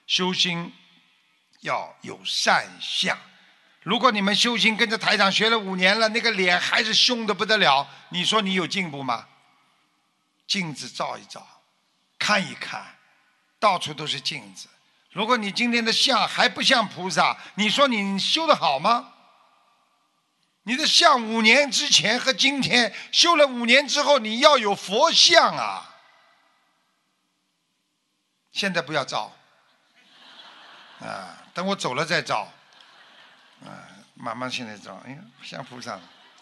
修心要有善相。如果你们修心跟着台长学了5年了，那个脸还是凶得不得了，你说你有进步吗？镜子照一照，看一看，到处都是镜子。如果你今天的相还不像菩萨，你说你修得好吗？你的相5年之前和今天修了5年之后，你要有佛像啊！现在不要照，啊，等我走了再照，啊，慢慢现在照，哎呀，像菩萨了，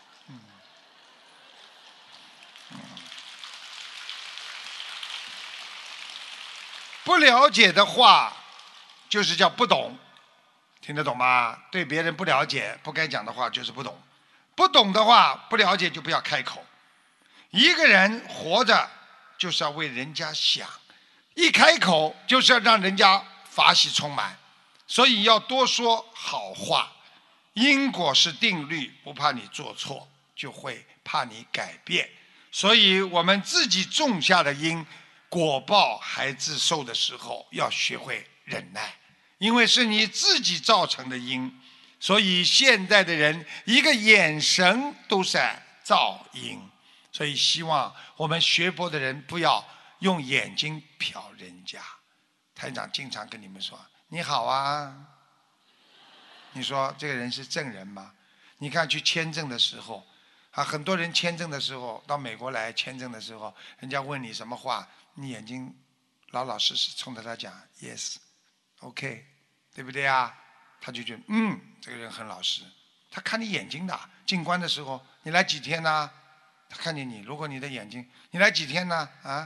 不了解的话，就是叫不懂，听得懂吗？对别人不了解，不该讲的话就是不懂。不懂的话，不了解就不要开口。一个人活着就是要为人家想，一开口就是要让人家法喜充满，所以要多说好话。因果是定律，不怕你做错，就会怕你改变。所以我们自己种下的因，果报还自受的时候，要学会忍耐，因为是你自己造成的因。所以现在的人一个眼神都在造因，所以希望我们学佛的人不要用眼睛瞟人家。台长经常跟你们说你好啊，你说这个人是正人吗？你看去签证的时候啊，很多人签证的时候到美国来签证的时候，人家问你什么话，你眼睛老老实实冲着他讲 yes OK， 对不对啊？他就觉得这个人很老实。他看你眼睛的，进关的时候你来几天呢？他看见你，如果你的眼睛你来几天呢？啊，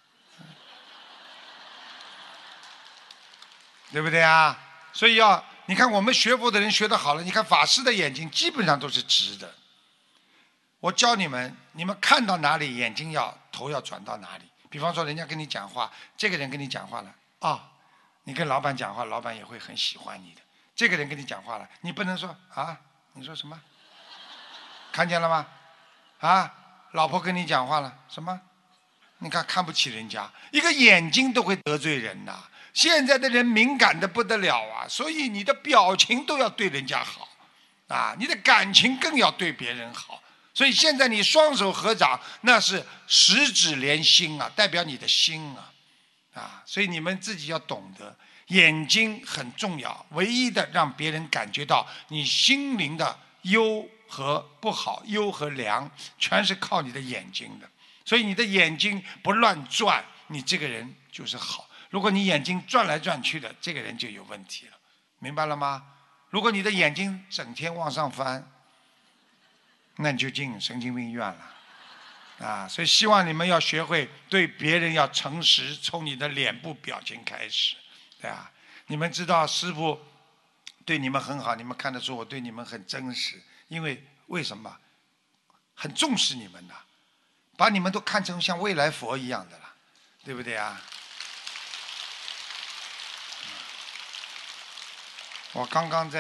对不对啊？所以你看我们学佛的人学得好了，你看法师的眼睛基本上都是直的。我教你们，你们看到哪里眼睛头要转到哪里。比方说人家跟你讲话，这个人跟你讲话了你跟老板讲话，老板也会很喜欢你的。这个人跟你讲话了，你不能说你说什么？看见了吗？老婆跟你讲话了，什么？你看不起人家，一个眼睛都会得罪人呐。现在的人敏感得不得了啊，所以你的表情都要对人家好你的感情更要对别人好。所以现在你双手合掌，那是十指连心代表你的心所以你们自己要懂得，眼睛很重要，唯一的让别人感觉到你心灵的优和不好，优和良，全是靠你的眼睛的。所以你的眼睛不乱转，你这个人就是好。如果你眼睛转来转去的，这个人就有问题了，明白了吗？如果你的眼睛整天往上翻，那你就进神经病院了所以希望你们要学会对别人要诚实，从你的脸部表情开始，对吧？你们知道师父对你们很好，你们看得出我对你们很真实，因为什么？很重视你们的，把你们都看成像未来佛一样的了，对不对啊？我刚刚在